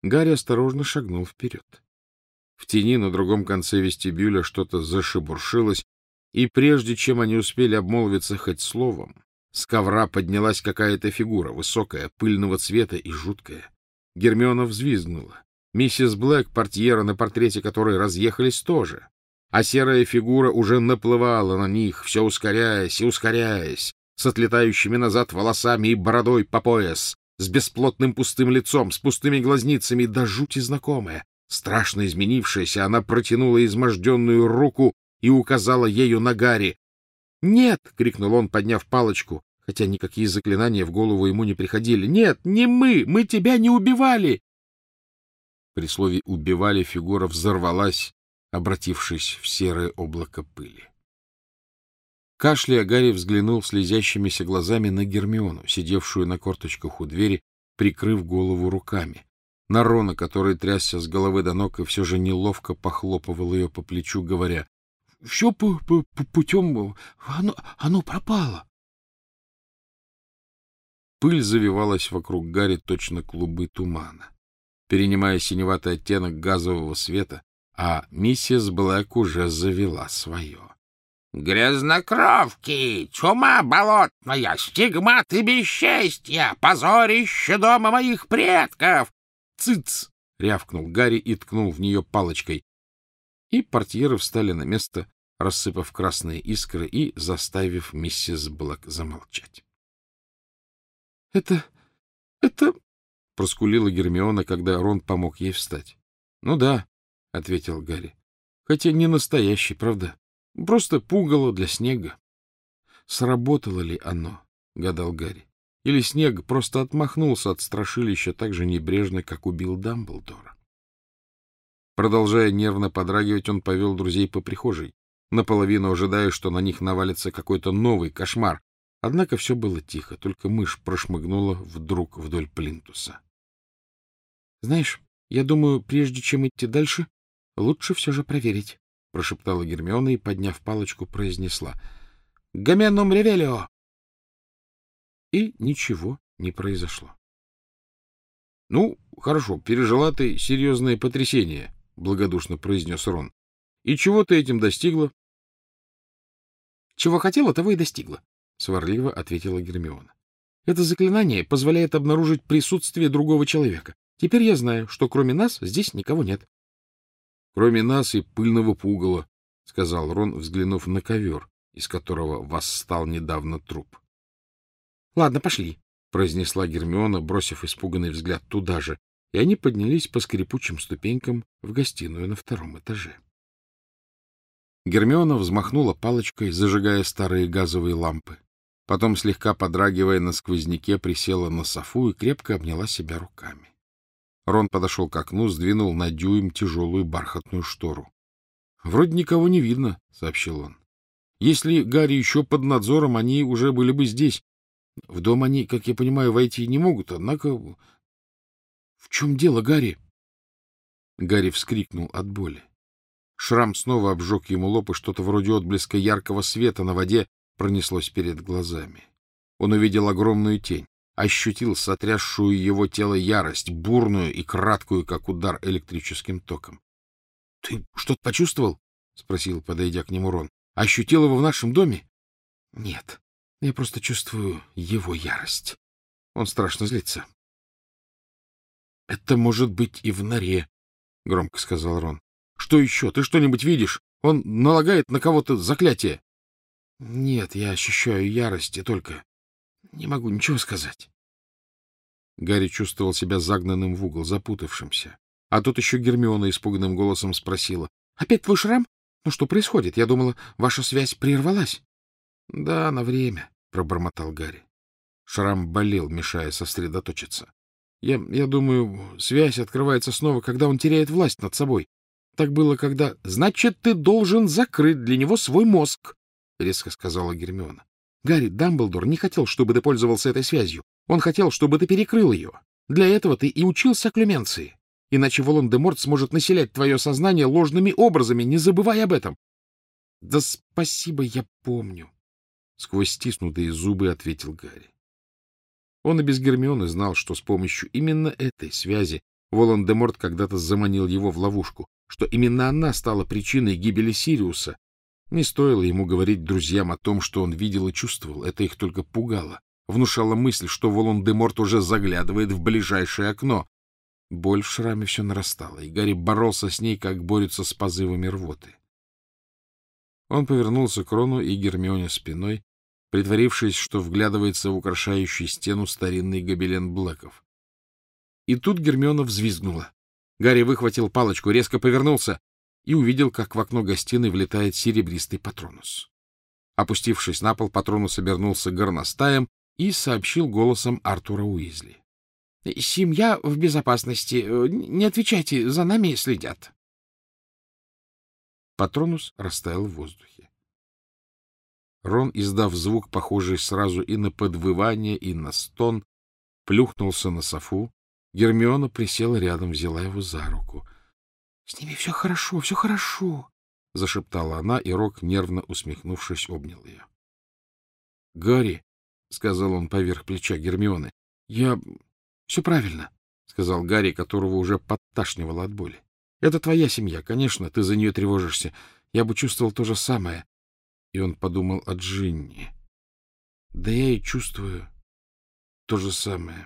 Гарри осторожно шагнул вперед. В тени на другом конце вестибюля что-то зашебуршилось, и прежде чем они успели обмолвиться хоть словом, с ковра поднялась какая-то фигура, высокая, пыльного цвета и жуткая. Гермиона взвизгнула. Миссис Блэк, портьера, на портрете которой разъехались, тоже. А серая фигура уже наплывала на них, все ускоряясь и ускоряясь, с отлетающими назад волосами и бородой по пояс, с бесплотным пустым лицом, с пустыми глазницами, до жути знакомая. Страшно изменившаяся, она протянула изможденную руку и указала ею на Гарри. «Нет!» — крикнул он, подняв палочку, хотя никакие заклинания в голову ему не приходили. «Нет, не мы! Мы тебя не убивали!» При слове «убивали» фигура взорвалась, обратившись в серое облако пыли. Кашляя, Гарри взглянул слезящимися глазами на Гермиону, сидевшую на корточках у двери, прикрыв голову руками, на Рона, который трясся с головы до ног и все же неловко похлопывал ее по плечу, говоря: — Все путем... Оно пропало. Пыль завивалась вокруг Гарри точно клубы тумана, перенимая синеватый оттенок газового света, а миссис Блэк уже завела свое. — Грязнокровки, чума болотная, стигматы бесчестья, позорище дома моих предков! — Цыц! — рявкнул Гарри и ткнул в нее палочкой. И портьеры встали на место, рассыпав красные искры и заставив миссис Блэк замолчать. — Это... — проскулила Гермиона, когда Рон помог ей встать. — Ну да, — ответил Гарри. — Хотя не настоящий, правда? Просто пугало для снега. Сработало ли оно, — гадал Гарри. Или снег просто отмахнулся от страшилища так же небрежно, как убил Дамблдора. Продолжая нервно подрагивать, он повел друзей по прихожей, наполовину ожидая, что на них навалится какой-то новый кошмар. Однако все было тихо, только мышь прошмыгнула вдруг вдоль плинтуса. — Знаешь, я думаю, прежде чем идти дальше, лучше все же проверить, — прошептала Гермиона и, подняв палочку, произнесла: — Гоминум ревелио! И ничего не произошло. — Ну, хорошо, пережила ты серьезное потрясение, — благодушно произнес Рон. — И чего ты этим достигла? — Чего хотела, того и достигла, — сварливо ответила Гермиона. — Это заклинание позволяет обнаружить присутствие другого человека. Теперь я знаю, что кроме нас здесь никого нет. — Кроме нас и пыльного пугала, — сказал Рон, взглянув на ковер, из которого восстал недавно труп. — Ладно, пошли, — произнесла Гермиона, бросив испуганный взгляд туда же, и они поднялись по скрипучим ступенькам в гостиную на втором этаже. Гермиона взмахнула палочкой, зажигая старые газовые лампы. Потом, слегка подрагивая на сквозняке, присела на софу и крепко обняла себя руками. Рон подошел к окну, сдвинул на дюйм тяжелую бархатную штору. — Вроде никого не видно, — сообщил он. — Если Гарри еще под надзором, они уже были бы здесь. В дом они, как я понимаю, войти не могут, однако... — В чем дело, Гарри? Гарри вскрикнул от боли. Шрам снова обжег ему лоб, и что-то вроде отблеска яркого света на воде пронеслось перед глазами. Он увидел огромную тень, ощутил сотрясшую его тело ярость, бурную и краткую, как удар электрическим током. — Ты что-то почувствовал? — спросил, подойдя к нему Рон. — Ощутил его в нашем доме? — Нет, я просто чувствую его ярость. Он страшно злится. — Это может быть и в норе, — громко сказал Рон. — Что еще? Ты что-нибудь видишь? Он налагает на кого-то заклятие. — Нет, я ощущаю ярость и только... Не могу ничего сказать. Гарри чувствовал себя загнанным в угол, запутавшимся. А тут еще Гермиона испуганным голосом спросила: — Опять твой шрам? Ну что происходит? Я думала, ваша связь прервалась. — Да, на время, — пробормотал Гарри. Шрам болел, мешая сосредоточиться. Я думаю, связь открывается снова, когда он теряет власть над собой. Так было, когда... — Значит, ты должен закрыть для него свой мозг, — резко сказала Гермиона. — Гарри, Дамблдор не хотел, чтобы ты пользовался этой связью. Он хотел, чтобы ты перекрыл ее. Для этого ты и учился окклюменции. Иначе Волан-де-Морт сможет населять твое сознание ложными образами, не забывай об этом. — Да спасибо, я помню, — сквозь стиснутые зубы ответил Гарри. Он и без Гермионы знал, что с помощью именно этой связи Волан-де-Морт когда-то заманил его в ловушку, что именно она стала причиной гибели Сириуса. Не стоило ему говорить друзьям о том, что он видел и чувствовал. Это их только пугало. Внушала мысль, что Волан-де-Морт уже заглядывает в ближайшее окно. Боль в шраме все нарастала, и Гарри боролся с ней, как борется с позывами рвоты. Он повернулся к Рону и Гермионе спиной, притворившись, что вглядывается в украшающий стену старинный гобелен Блэков. И тут Гермиона взвизгнула. Гарри выхватил палочку, резко повернулся и увидел, как в окно гостиной влетает серебристый Патронус. Опустившись на пол, Патронус обернулся горностаем и сообщил голосом Артура Уизли: — Семья в безопасности. Не отвечайте, за нами следят. Патронус растаял в воздухе. Рон, издав звук, похожий сразу и на подвывание, и на стон, плюхнулся на софу. Гермиона присела рядом, взяла его за руку. — С ними все хорошо, все хорошо, — зашептала она, и Рок, нервно усмехнувшись, обнял ее. — Гарри, — сказал он поверх плеча Гермионы, — я... — Все правильно, — сказал Гарри, которого уже подташнивало от боли. — Это твоя семья, конечно, ты за нее тревожишься. Я бы чувствовал то же самое. И он подумал о Джинни. Да я и чувствую то же самое.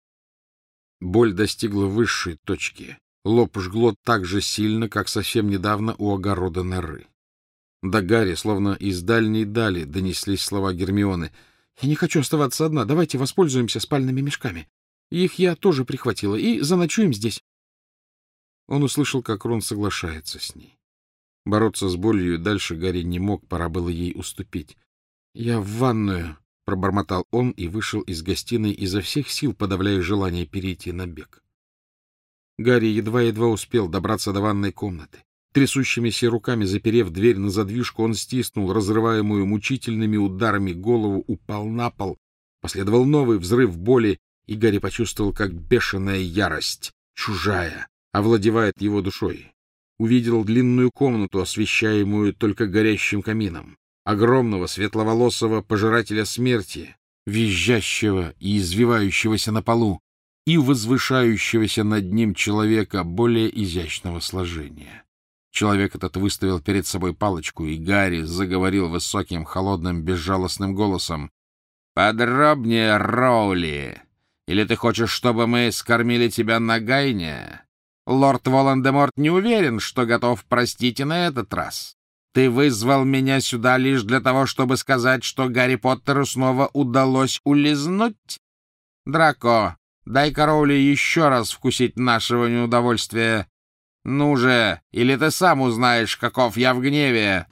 Боль достигла высшей точки. Лоб жгло так же сильно, как совсем недавно у огорода норы. До Гарри, словно из дальней дали, донеслись слова Гермионы. — Я не хочу оставаться одна. Давайте воспользуемся спальными мешками. Их я тоже прихватила. И заночуем здесь. Он услышал, как Рон соглашается с ней. Бороться с болью и дальше Гарри не мог, пора было ей уступить. — Я в ванную, — пробормотал он и вышел из гостиной, изо всех сил подавляя желание перейти на бег. Гарри едва-едва успел добраться до ванной комнаты. Трясущимися руками заперев дверь на задвижку, он стиснул разрываемую мучительными ударами голову, упал на пол. Последовал новый взрыв боли, и Гарри почувствовал, как бешеная ярость, чужая, овладевает его душой. Увидел длинную комнату, освещаемую только горящим камином, огромного светловолосого пожирателя смерти, визжащего и извивающегося на полу, и возвышающегося над ним человека более изящного сложения. Человек этот выставил перед собой палочку, и Гарри заговорил высоким, холодным, безжалостным голосом: — Подробнее, Роули! Или ты хочешь, чтобы мы скормили тебя на Гайне? Лорд Волан-де-Морт не уверен, что готов простить и на этот раз. Ты вызвал меня сюда лишь для того, чтобы сказать, что Гарри Поттеру снова удалось улизнуть? Драко, дай-ка Роули еще раз вкусить нашего неудовольствия. Ну же, или ты сам узнаешь, каков я в гневе.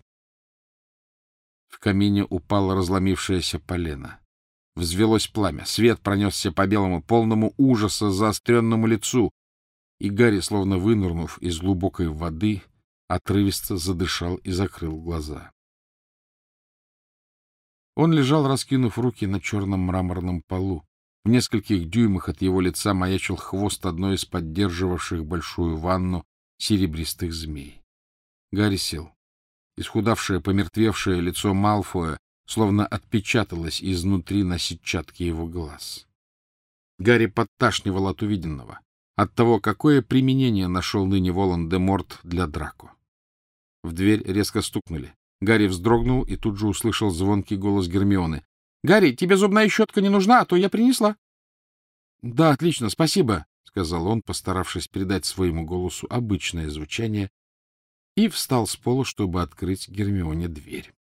В камине упало разломившееся полено. Взвелось пламя, свет пронесся по белому, полному ужаса заостренному лицу, и Гарри, словно вынырнув из глубокой воды, отрывисто задышал и закрыл глаза. Он лежал, раскинув руки на черном мраморном полу. В нескольких дюймах от его лица маячил хвост одной из поддерживавших большую ванну серебристых змей. Гарри сел. Исхудавшее, помертвевшее лицо Малфоя словно отпечаталось изнутри на сетчатке его глаз. Гарри подташнивал от увиденного, от того, какое применение нашел ныне Волан-де-Морт для Драко. В дверь резко стукнули. Гарри вздрогнул и тут же услышал звонкий голос Гермионы. — Гарри, тебе зубная щетка не нужна, а то я принесла. — Да, отлично, спасибо, — сказал он, постаравшись придать своему голосу обычное звучание, и встал с пола, чтобы открыть Гермионе дверь.